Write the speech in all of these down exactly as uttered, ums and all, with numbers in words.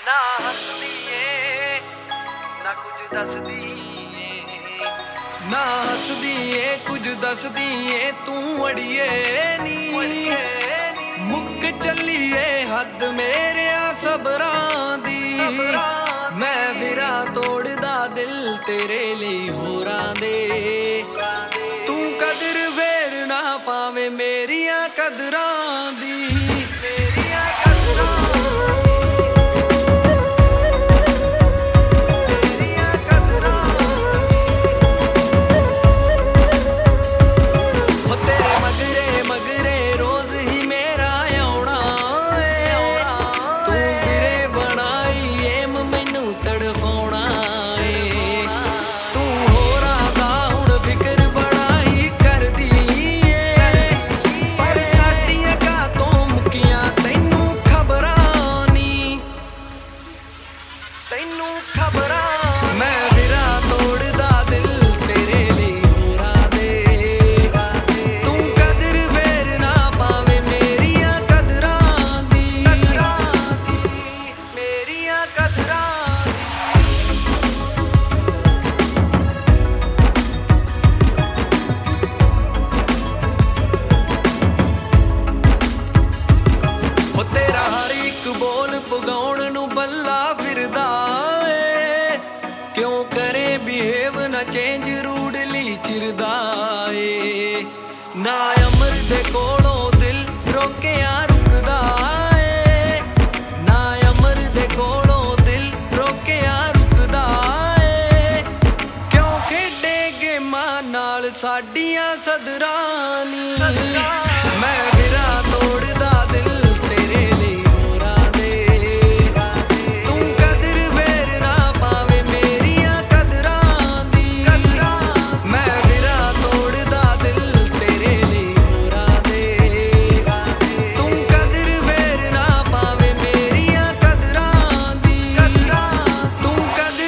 ਨਾ ਹੱਸਦੀ ਏ ਨਾ ਕੁਝ ਦੱਸਦੀ ਏ, ਨਾ ਹੱਸਦੀ ਏ ਕੁਝ ਦੱਸਦੀ ਏ ਤੂੰ ਅੜੀਏ ਨੀ ਮੁੱਕ ਚੱਲੀਏ ਹੱਦ ਮੇਰਿਆ ਸਬਰਾਂ ਦੀ। ਮੈਂ ਫਿਰਾਂ ਤੋੜਦਾ ਦਿਲ ਤੇਰੇ ਲਈ ਹੋਰਾਂ ਦੇ, ਤੂੰ ਕਦਰ ਫੇਰ ਨਾ ਪਾਵੇਂ ਮੇਰੀਆਂ ਕਦਰਾਂ ਦੀ। ਮੇਰੀਆਂ ਕਦਰਾਂ ਪਗਾਉਣ ਨੂੰ ਬੱਲਾ ਫਿਰਦਾ ਏ, ਕਿਉਂ ਕਰੇ ਬਿਹੇਵ ਨਾ ਚੇਂਜ ਰੂਡਲੀ ਚਿਰਦਾ ਏ। ਨਾ ਅਮਰ ਦੇ ਕੋਲੋਂ ਦਿਲ ਰੋਕਿਆ ਰੁਕਦਾ ਏ, ਨਾ ਅਮਰ ਦੇ ਕੋਲੋਂ ਦਿਲ ਰੋਕਿਆ ਰੁਕਦਾ ਏ। ਕਿਉਂ ਖੇਡੇ ਗੇਮਾਂ ਨਾਲ ਸਾਡੀਆਂ ਸਦਰਾਂ ਨੀ, ਮੈਂ ਫਿਰਾਂ ਤੋੜਦਾ ਦਿਲ ਤੇਰੇ ਲਈ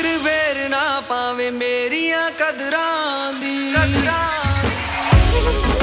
ਮੇਰੀਆਂ ਕਦਰਾਂ ਦੀ।